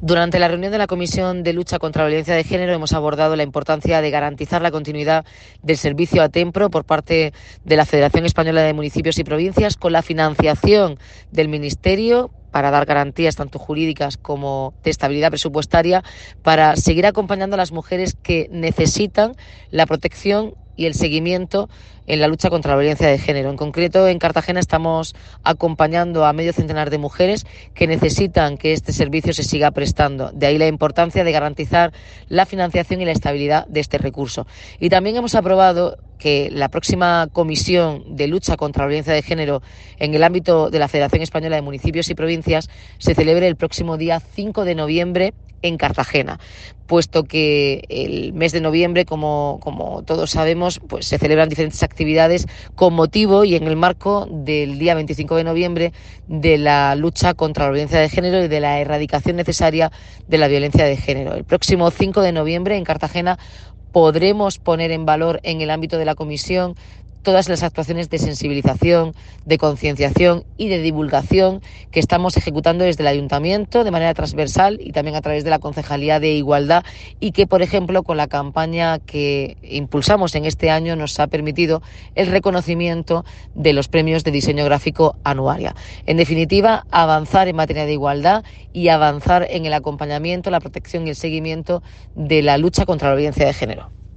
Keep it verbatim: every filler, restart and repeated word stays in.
Durante la reunión de la Comisión de Lucha contra la Violencia de Género hemos abordado la importancia de garantizar la continuidad del servicio a Tempro por parte de la Federación Española de Municipios y Provincias con la financiación del Ministerio para dar garantías tanto jurídicas como de estabilidad presupuestaria para seguir acompañando a las mujeres que necesitan la protección y el seguimiento en la lucha contra la violencia de género. En concreto, en Cartagena estamos acompañando a medio centenar de mujeres que necesitan que este servicio se siga prestando. De ahí la importancia de garantizar la financiación y la estabilidad de este recurso. Y también hemos aprobado que la próxima comisión de lucha contra la violencia de género en el ámbito de la Federación Española de Municipios y Provincias se celebre el próximo día cinco de noviembre en Cartagena, puesto que el mes de noviembre, como, como todos sabemos, pues se celebran diferentes actividades con motivo y en el marco del día veinticinco de noviembre de la lucha contra la violencia de género y de la erradicación necesaria de la violencia de género. El próximo cinco de noviembre en Cartagena podremos poner en valor en el ámbito de la comisión todas las actuaciones de sensibilización, de concienciación y de divulgación que estamos ejecutando desde el Ayuntamiento de manera transversal y también a través de la Concejalía de Igualdad y que, por ejemplo, con la campaña que impulsamos en este año nos ha permitido el reconocimiento de los premios de diseño gráfico Anuaria. En definitiva, avanzar en materia de igualdad y avanzar en el acompañamiento, la protección y el seguimiento de la lucha contra la violencia de género.